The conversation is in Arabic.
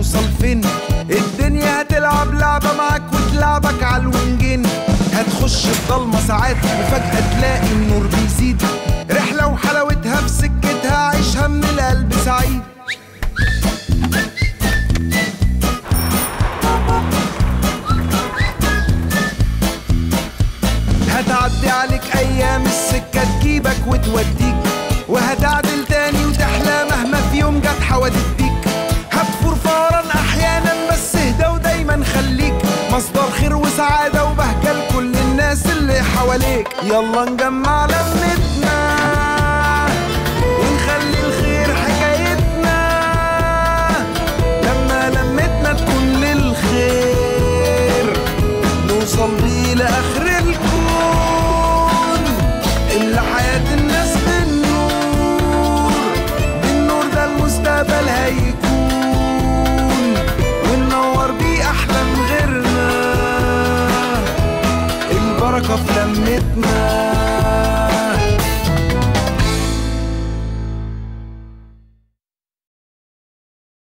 هتوصل فين؟ الدنيا هتلعب لعبة معاك وتلعبك عالونجين. هتخش في ضلمة ساعات وفجأة تلاقي النور بيزيد. رحلة وحلاوتها في سكتها عيشها من القلب سعيد. هتعدي عليك ايام السكة تجيبك وتوديك، وهتعدل تاني وتحلى مهما في يوم جت حوادث بيك. هتفور فورا احيانا بس اهدى ودايما خليك مصدر خير وسعادة وبهجة لكل الناس اللي حواليك. يلا نجمع لمتنا ونخلي الخير حكايتنا، لما لمتنا تكون للخير نوصل بيه لاخر الكون. اللي حياة الناس بالنور، بالنور ده المستقبل هيكون، وننور بيه احلام غيرنا. البركة في لمتنا.